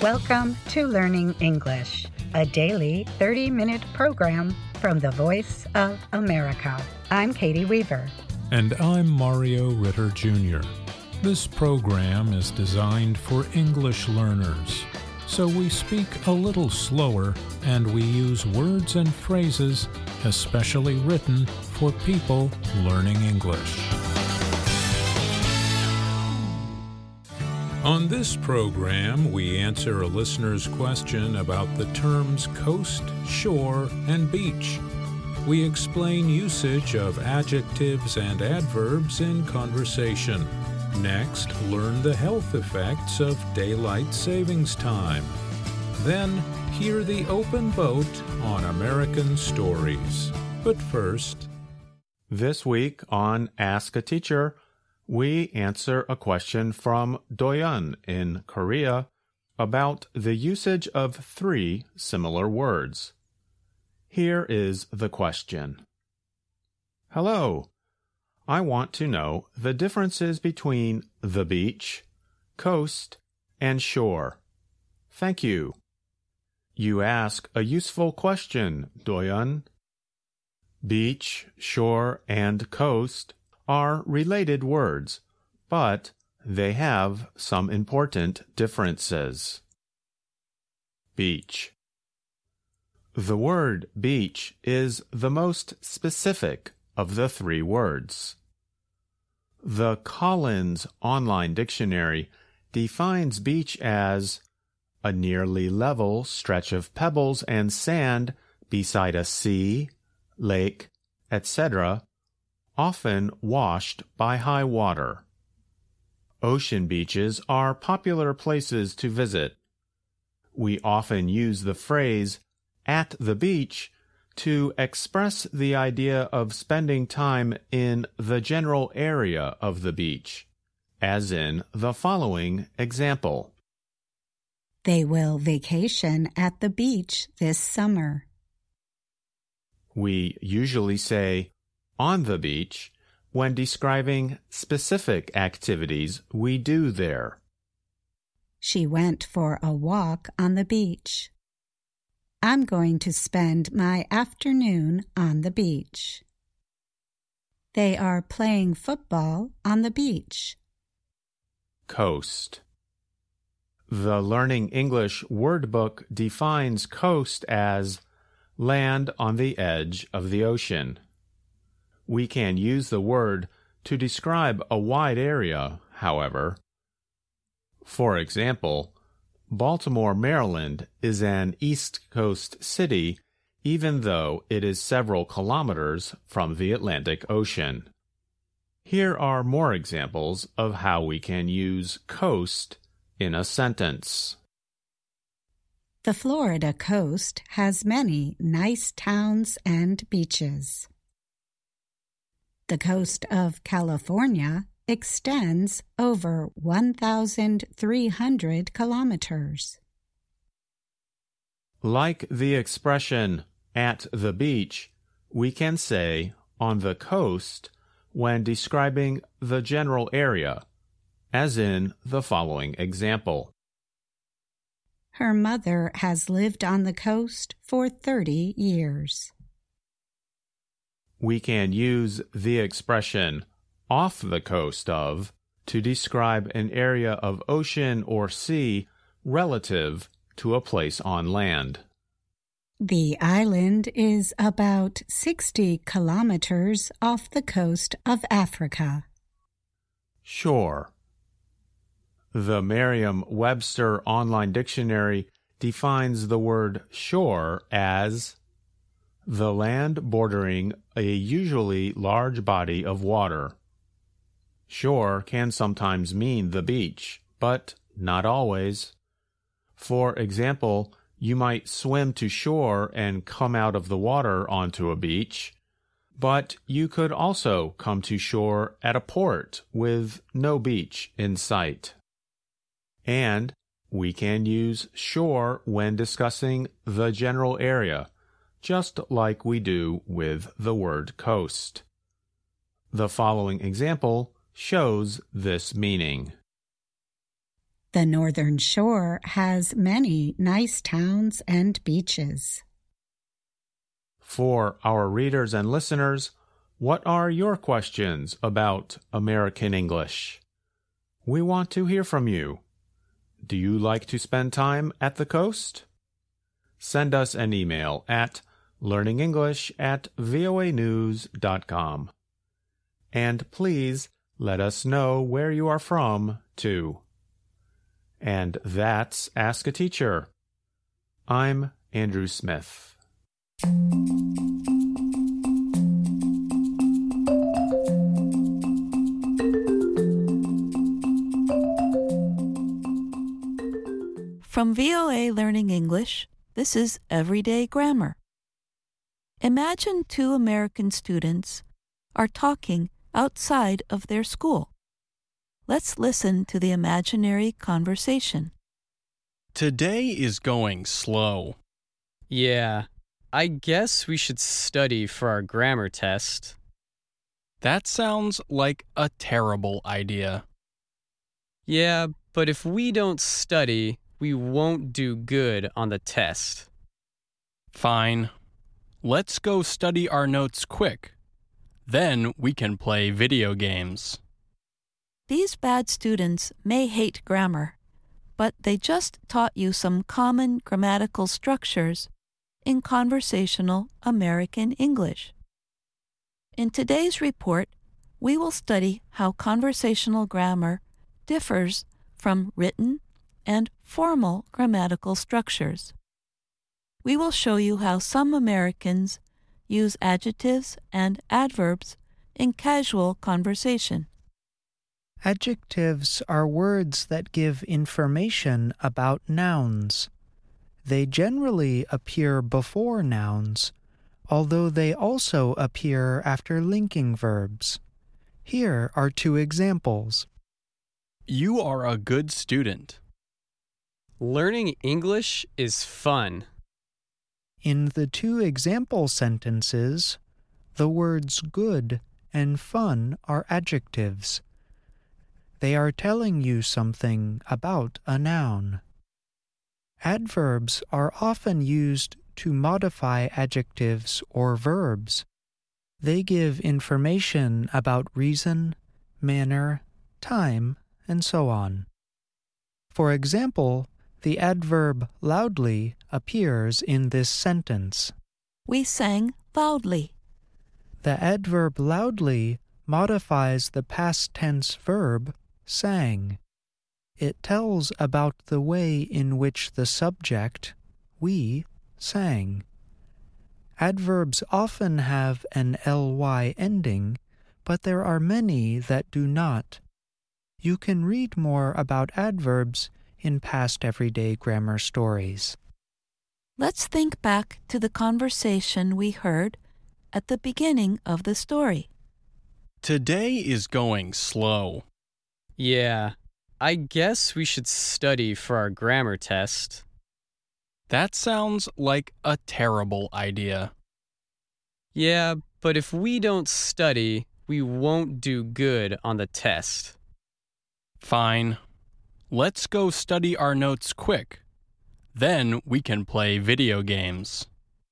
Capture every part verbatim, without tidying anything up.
Welcome to Learning English, a daily thirty-minute program from the Voice of America. I'm Katie Weaver. And I'm Mario Ritter Junior This program is designed for English learners, so we speak a little slower and we use words and phrases especially written for people learning English. On this program, we answer a listener's question about the terms coast, shore, and beach. We explain usage of adjectives and adverbs in conversation. Next, learn the health effects of daylight savings time. Then, hear the open boat on American Stories. But first, this week on Ask a Teacher, we answer a question from Doyeon in Korea about the usage of three similar words. Here is the question. Hello. I want to know the differences between the beach, coast, and shore. Thank you. You ask a useful question, Doyeon. Beach, shore, and coast are related words, but they have some important differences. Beach. The word beach is the most specific of the three words. The Collins Online Dictionary defines beach as a nearly level stretch of pebbles and sand beside a sea, lake, et cetera, often washed by high water. Ocean beaches are popular places to visit. We often use the phrase "at the beach" to express the idea of spending time in the general area of the beach, as in the following example. They will vacation at the beach this summer. We usually say on the beach when describing specific activities we do there. She went for a walk on the beach. I'm going to spend my afternoon on the beach. They are playing football on the beach. Coast. The Learning English Word Book defines coast as land on the edge of the ocean. We can use the word to describe a wide area, however. For example, Baltimore, Maryland is an East Coast city, even though it is several kilometers from the Atlantic Ocean. Here are more examples of how we can use coast in a sentence. The Florida coast has many nice towns and beaches. The coast of California extends over one thousand three hundred kilometers. Like the expression "at the beach," we can say "on the coast" when describing the general area, as in the following example. Her mother has lived on the coast for thirty years. We can use the expression "off the coast of" to describe an area of ocean or sea relative to a place on land. The island is about sixty kilometers off the coast of Africa. Shore. The Merriam-Webster Online Dictionary defines the word shore as the land bordering a usually large body of water. Shore can sometimes mean the beach, but not always. For example, you might swim to shore and come out of the water onto a beach, but you could also come to shore at a port with no beach in sight. And we can use shore when discussing the general area, just like we do with the word coast. The following example shows this meaning. The Northern Shore has many nice towns and beaches. For our readers and listeners, what are your questions about American English? We want to hear from you. Do you like to spend time at the coast? Send us an email at learningenglish at voa news dot com. And please let us know where you are from, too. And that's Ask a Teacher. I'm Andrew Smith. From V O A Learning English, this is Everyday Grammar. Imagine two American students are talking outside of their school. Let's listen to the imaginary conversation. Today is going slow. Yeah, I guess we should study for our grammar test. That sounds like a terrible idea. Yeah, but if we don't study, we won't do good on the test. Fine. Let's go study our notes quick. Then we can play video games. These bad students may hate grammar, but they just taught you some common grammatical structures in conversational American English. In today's report, we will study how conversational grammar differs from written and formal grammatical structures. We will show you how some Americans use adjectives and adverbs in casual conversation. Adjectives are words that give information about nouns. They generally appear before nouns, although they also appear after linking verbs. Here are two examples. You are a good student. Learning English is fun. In the two example sentences, the words good and fun are adjectives. They are telling you something about a noun. Adverbs are often used to modify adjectives or verbs. They give information about reason, manner, time, and so on. For example, the adverb loudly appears in this sentence. We sang loudly. The adverb loudly modifies the past tense verb sang. It tells about the way in which the subject, we, sang. Adverbs often have an ly ending, but there are many that do not. You can read more about adverbs in past everyday grammar stories. Let's think back to the conversation we heard at the beginning of the story. Today is going slow. Yeah, I guess we should study for our grammar test. That sounds like a terrible idea. Yeah, but if we don't study, we won't do good on the test. Fine. Let's go study our notes quick. Then we can play video games.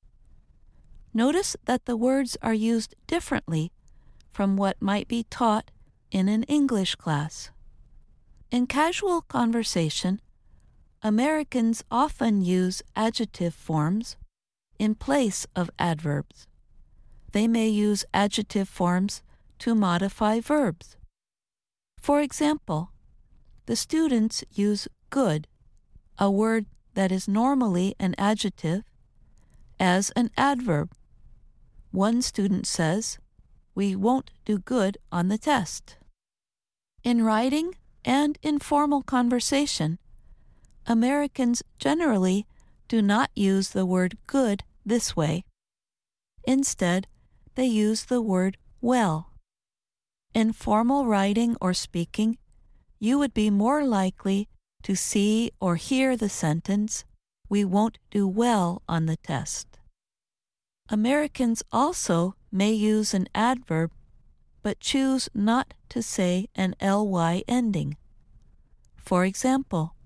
Notice that the words are used differently from what might be taught in an English class. In casual conversation, Americans often use adjective forms in place of adverbs. They may use adjective forms to modify verbs. For example, the students use good, a word that is normally an adjective, as an adverb. One student says, "We won't do good on the test." In writing and in formal conversation, Americans generally do not use the word good this way. Instead, they use the word well. In formal writing or speaking, you would be more likely to see or hear the sentence, "We won't do well on the test." Americans also may use an adverb, but choose not to say an ly ending. For example,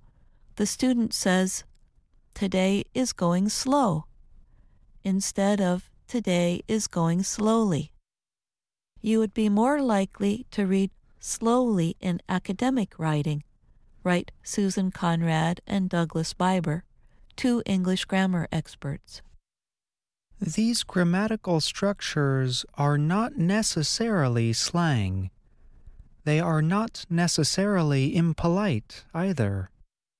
the student says, "Today is going slow," instead of "Today is going slowly." You would be more likely to read slowly in academic writing, write Susan Conrad and Douglas Biber, two English grammar experts. These grammatical structures are not necessarily slang. They are not necessarily impolite either.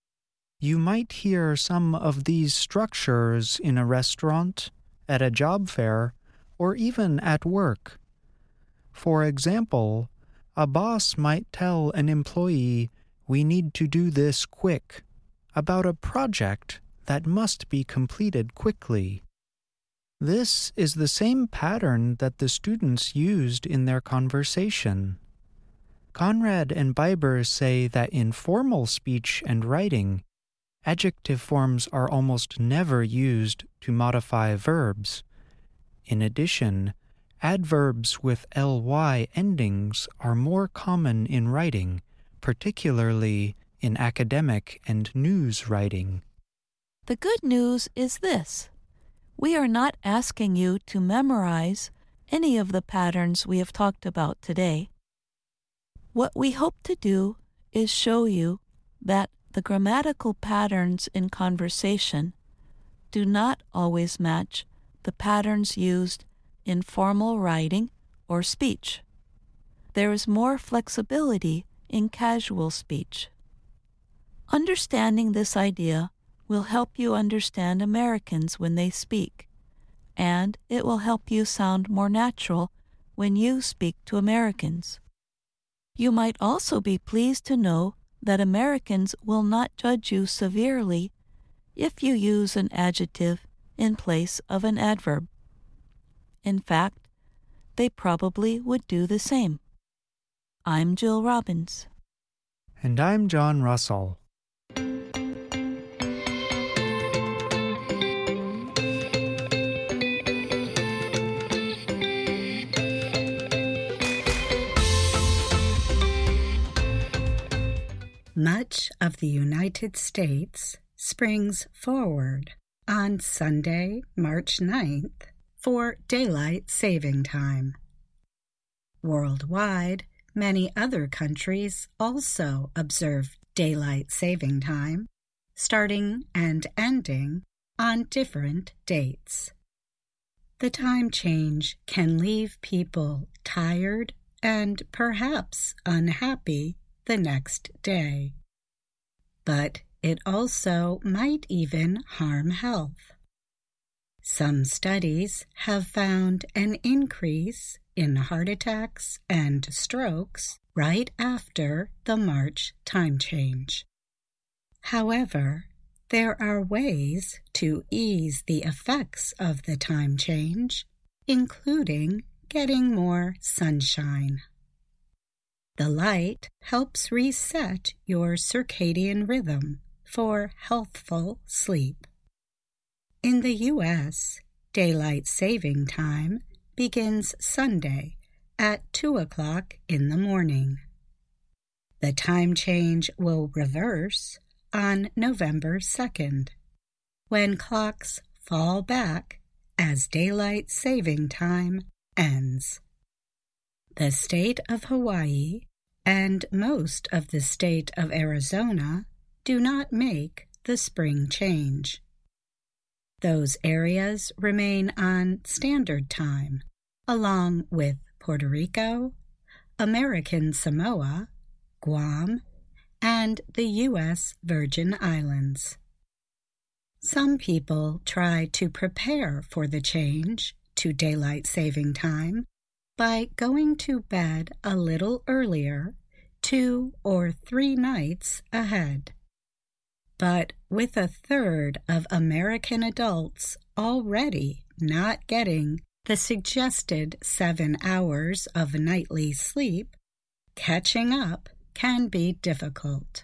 You might hear some of these structures in a restaurant, at a job fair, or even at work. For example, a boss might tell an employee, "We need to do this quick," about a project that must be completed quickly. This is the same pattern that the students used in their conversation. Conrad and Biber say that in formal speech and writing, adjective forms are almost never used to modify verbs. In addition, adverbs with ly endings are more common in writing, particularly in academic and news writing. The good news is this: we are not asking you to memorize any of the patterns we have talked about today. What we hope to do is show you that the grammatical patterns in conversation do not always match the patterns used in formal writing or speech. There is more flexibility in casual speech. Understanding this idea will help you understand Americans when they speak, and it will help you sound more natural when you speak to Americans. You might also be pleased to know that Americans will not judge you severely if you use an adjective in place of an adverb. In fact, they probably would do the same. I'm Jill Robbins. And I'm John Russell. Much of the United States springs forward on Sunday, March ninth, for Daylight Saving Time. Worldwide, many other countries also observe Daylight Saving Time, starting and ending on different dates. The time change can leave people tired and perhaps unhappy the next day. But it also might even harm health. Some studies have found an increase in heart attacks and strokes right after the March time change. However, there are ways to ease the effects of the time change, including getting more sunshine. The light helps reset your circadian rhythm for healthful sleep. In the U S, Daylight Saving Time begins Sunday at two o'clock in the morning. The time change will reverse on November second, when clocks fall back as Daylight Saving Time ends. The state of Hawaii and most of the state of Arizona do not make the spring change. Those areas remain on Standard Time, along with Puerto Rico, American Samoa, Guam, and the U S Virgin Islands. Some people try to prepare for the change to Daylight Saving Time by going to bed a little earlier, two or three nights ahead. But with a third of American adults already not getting the suggested seven hours of nightly sleep, catching up can be difficult.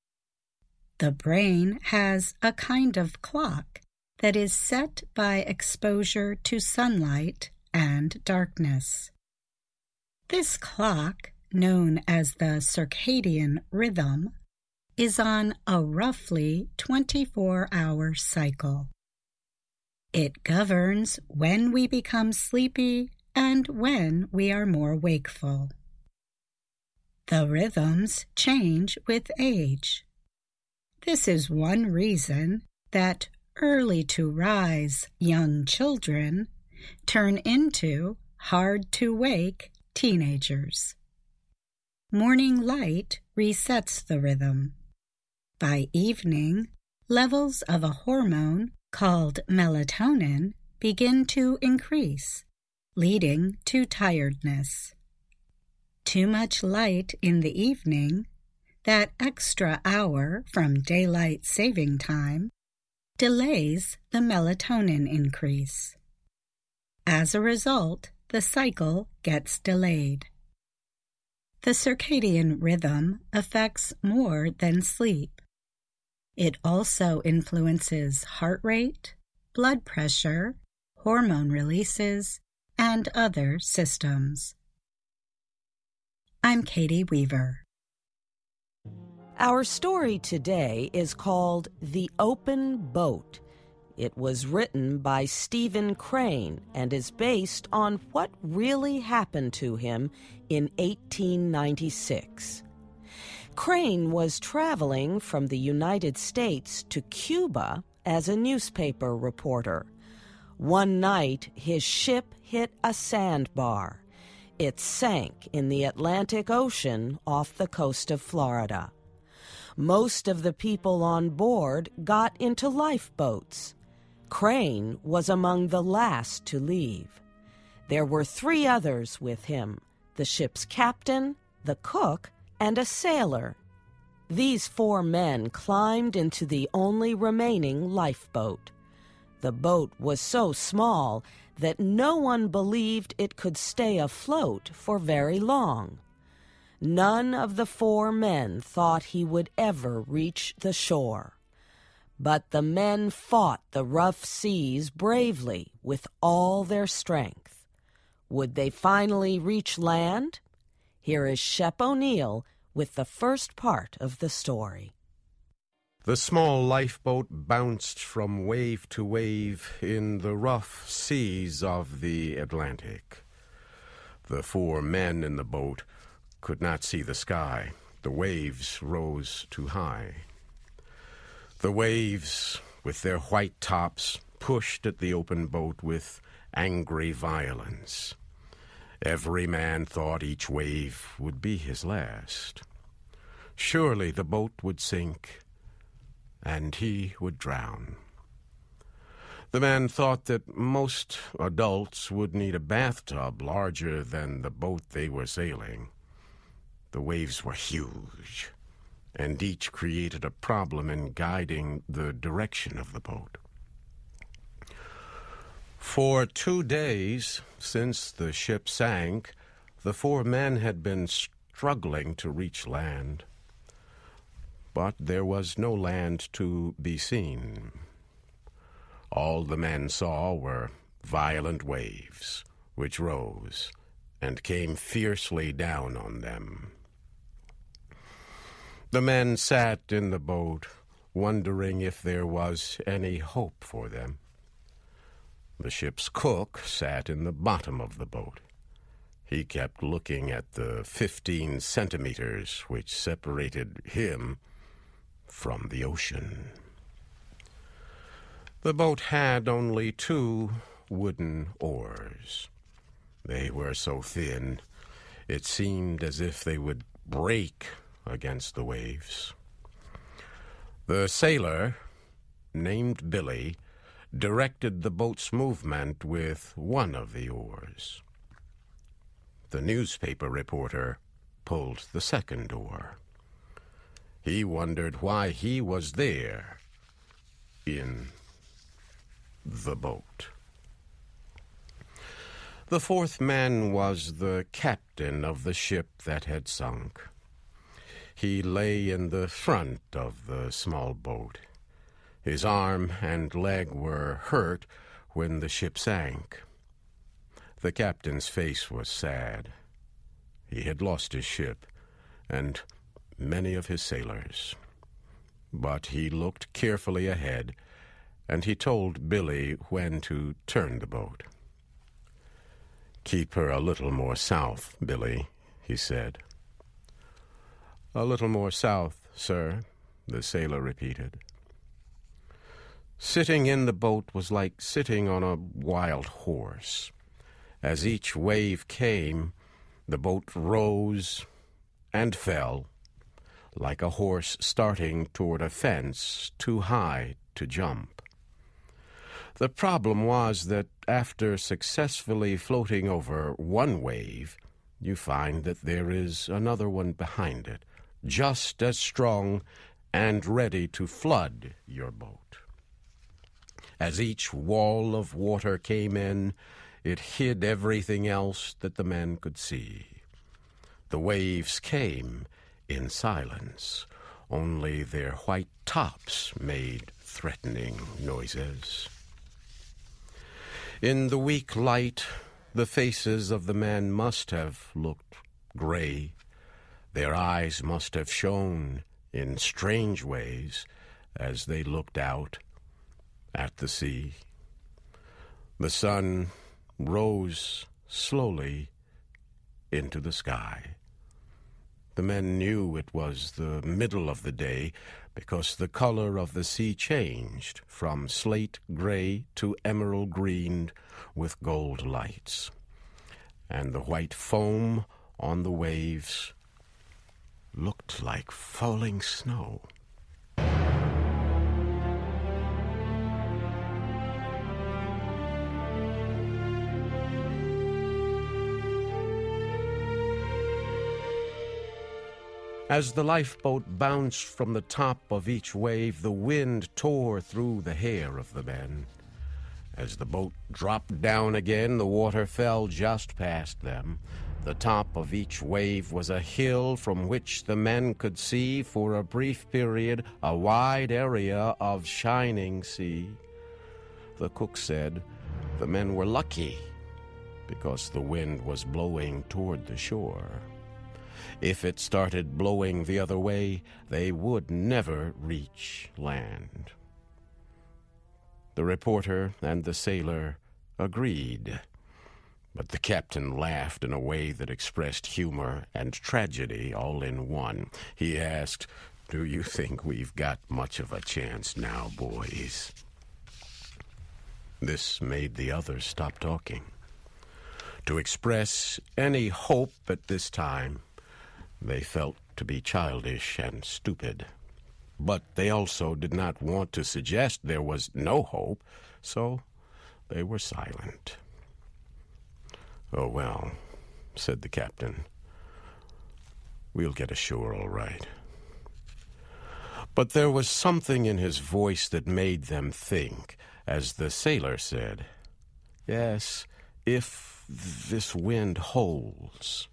The brain has a kind of clock that is set by exposure to sunlight and darkness. This clock, known as the circadian rhythm, is on a roughly twenty-four hour cycle. It governs when we become sleepy and when we are more wakeful. The rhythms change with age. This is one reason that early-to-rise young children turn into hard-to-wake teenagers. Morning light resets the rhythm. By evening, levels of a hormone called melatonin begin to increase, leading to tiredness. Too much light in the evening, that extra hour from daylight saving time, delays the melatonin increase. As a result, the cycle gets delayed. The circadian rhythm affects more than sleep. It also influences heart rate, blood pressure, hormone releases, and other systems. I'm Katie Weaver. Our story today is called The Open Boat. It was written by Stephen Crane and is based on what really happened to him in eighteen ninety-six. Crane was traveling from the United States to Cuba as a newspaper reporter. One night, his ship hit a sandbar. It sank in the Atlantic Ocean off the coast of Florida. Most of the people on board got into lifeboats. Crane was among the last to leave. There were three others with him, the ship's captain, the cook, and a sailor. These four men climbed into the only remaining lifeboat. The boat was so small that no one believed it could stay afloat for very long. None of the four men thought he would ever reach the shore. But the men fought the rough seas bravely with all their strength. Would they finally reach land? Here is Shep O'Neill with the first part of the story. The small lifeboat bounced from wave to wave in the rough seas of the Atlantic. The four men in the boat could not see the sky. The waves rose too high. The waves, with their white tops, pushed at the open boat with angry violence. Every man thought each wave would be his last. Surely the boat would sink, and he would drown. The man thought that most adults would need a bathtub larger than the boat they were sailing. The waves were huge, and each created a problem in guiding the direction of the boat. For two days, since the ship sank, the four men had been struggling to reach land. But there was no land to be seen. All the men saw were violent waves, which rose and came fiercely down on them. The men sat in the boat, wondering if there was any hope for them. The ship's cook sat in the bottom of the boat. He kept looking at the fifteen centimeters which separated him from the ocean. The boat had only two wooden oars. They were so thin, it seemed as if they would break against the waves. The sailor, named Billy, directed the boat's movement with one of the oars. The newspaper reporter pulled the second oar. He wondered why he was there in the boat. The fourth man was the captain of the ship that had sunk. He lay in the front of the small boat. His arm and leg were hurt when the ship sank. The captain's face was sad. He had lost his ship and many of his sailors. But he looked carefully ahead, and he told Billy when to turn the boat. "Keep her a little more south, Billy," he said. "A little more south, sir," the sailor repeated. Sitting in the boat was like sitting on a wild horse. As each wave came, the boat rose and fell, like a horse starting toward a fence too high to jump. The problem was that after successfully floating over one wave, you find that there is another one behind it, just as strong and ready to flood your boat. As each wall of water came in, it hid everything else that the men could see. The waves came in silence. Only their white tops made threatening noises. In the weak light, the faces of the men must have looked gray. Their eyes must have shone in strange ways as they looked out at the sea. The sun rose slowly into the sky. The men knew it was the middle of the day because the color of the sea changed from slate gray to emerald green with gold lights, and the white foam on the waves looked like falling snow. As the lifeboat bounced from the top of each wave, the wind tore through the hair of the men. As the boat dropped down again, the water fell just past them. The top of each wave was a hill from which the men could see, for a brief period, a wide area of shining sea. The cook said the men were lucky because the wind was blowing toward the shore. If it started blowing the other way, they would never reach land. The reporter and the sailor agreed, but the captain laughed in a way that expressed humor and tragedy all in one. He asked, "Do you think we've got much of a chance now, boys?" This made the others stop talking. To express any hope at this time, they felt to be childish and stupid. But they also did not want to suggest there was no hope, so they were silent. "Oh, well," said the captain, "we'll get ashore all right." But there was something in his voice that made them think, as the sailor said, "Yes, if this wind holds."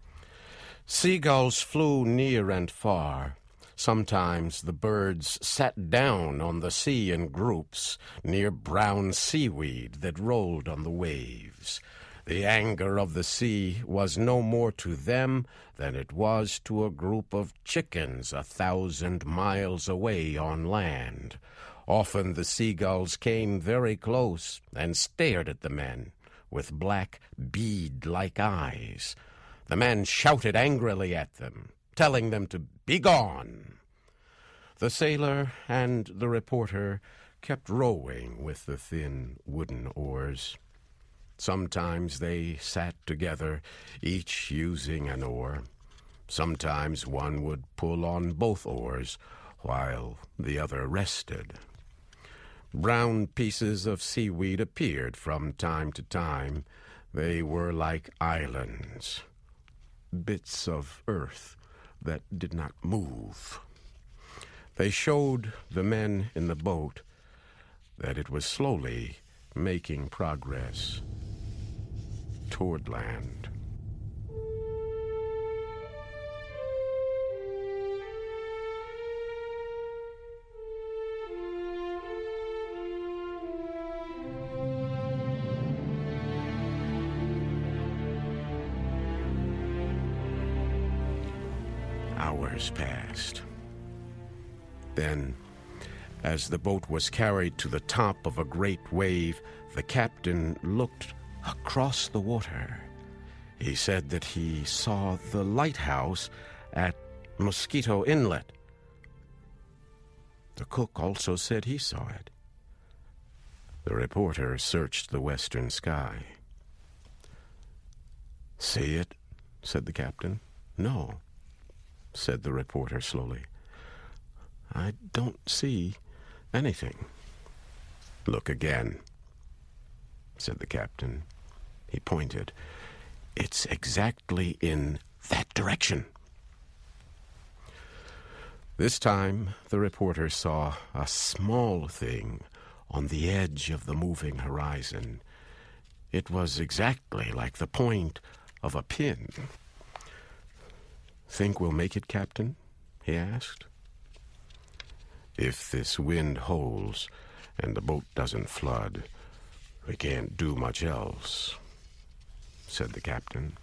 Seagulls flew near and far. Sometimes the birds sat down on the sea in groups near brown seaweed that rolled on the waves. The anger of the sea was no more to them than it was to a group of chickens a thousand miles away on land. Often the seagulls came very close and stared at the men with black bead-like eyes. The men shouted angrily at them, telling them to be gone. The sailor and the reporter kept rowing with the thin wooden oars. Sometimes they sat together, each using an oar. Sometimes one would pull on both oars, while the other rested. Brown pieces of seaweed appeared from time to time. They were like islands, bits of earth that did not move. They showed the men in the boat that it was slowly making progress toward land. Hours passed. Then, as the boat was carried to the top of a great wave, the captain looked across the water. He said that he saw the lighthouse at Mosquito Inlet. The cook also said he saw it. The reporter searched the western sky. "See it?" said the captain. "No," said the reporter slowly. "I don't see anything." "Look again," said the captain. He pointed. "It's exactly in that direction." This time, the reporter saw a small thing on the edge of the moving horizon. It was exactly like the point of a pin. "Think we'll make it, Captain?" he asked. "If this wind holds and the boat doesn't flood, we can't do much else," said the captain.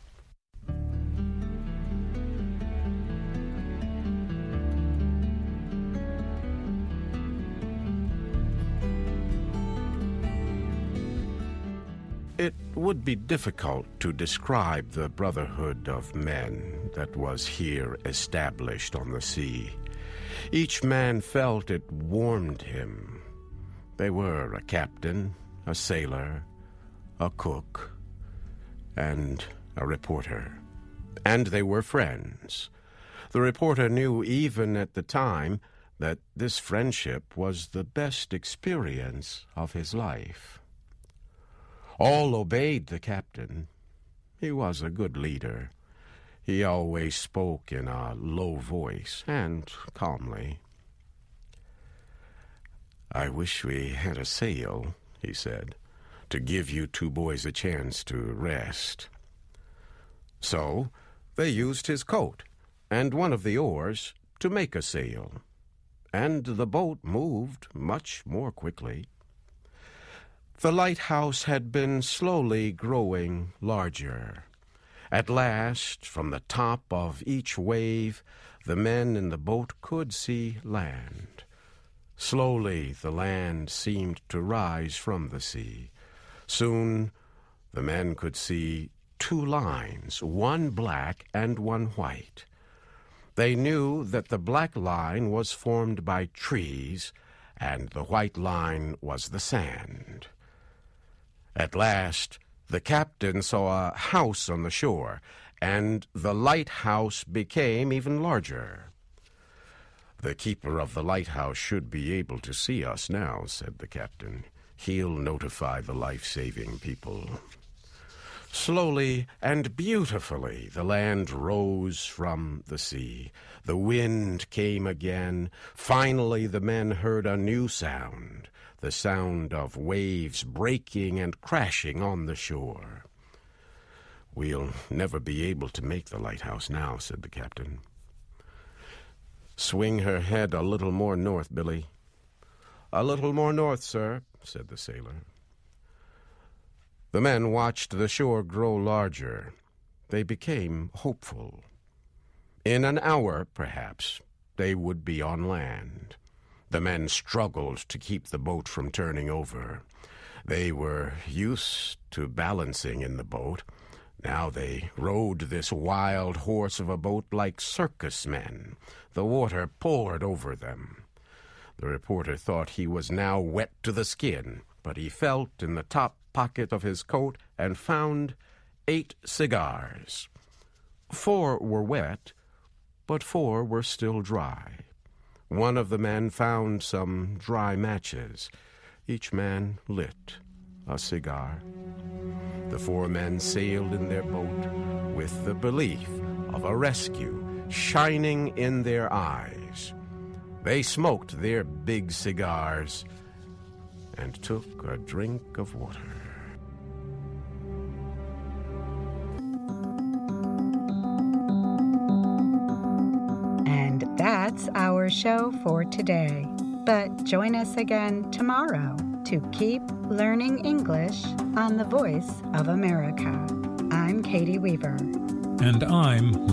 It would be difficult to describe the brotherhood of men that was here established on the sea. Each man felt it warmed him. They were a captain, a sailor, a cook, and a reporter. And they were friends. The reporter knew even at the time that this friendship was the best experience of his life. All obeyed the captain. He was a good leader. He always spoke in a low voice and calmly. "I wish we had a sail," he said, "to give you two boys a chance to rest." So they used his coat and one of the oars to make a sail, and the boat moved much more quickly. The lighthouse had been slowly growing larger. At last, from the top of each wave, the men in the boat could see land. Slowly, the land seemed to rise from the sea. Soon, the men could see two lines, one black and one white. They knew that the black line was formed by trees, and the white line was the sand. At last, the captain saw a house on the shore, and the lighthouse became even larger. "The keeper of the lighthouse should be able to see us now," said the captain. "He'll notify the life-saving people." Slowly and beautifully the land rose from the sea. The wind came again. Finally the men heard a new sound, the sound of waves breaking and crashing on the shore. "We'll never be able to make the lighthouse now," said the captain. "Swing her head a little more north, Billy." "A little more north, sir," said the sailor. The men watched the shore grow larger. They became hopeful. In an hour, perhaps, they would be on land. The men struggled to keep the boat from turning over. They were used to balancing in the boat. Now they rode this wild horse of a boat like circus men. The water poured over them. The reporter thought he was now wet to the skin, but he felt in the top pocket of his coat and found eight cigars. Four were wet, but four were still dry. One of the men found some dry matches. Each man lit a cigar. The four men sailed in their boat with the belief of a rescue shining in their eyes. They smoked their big cigars and took a drink of water. And that's our show for today. But join us again tomorrow to keep learning English on the Voice of America. I'm Katie Weaver. And I'm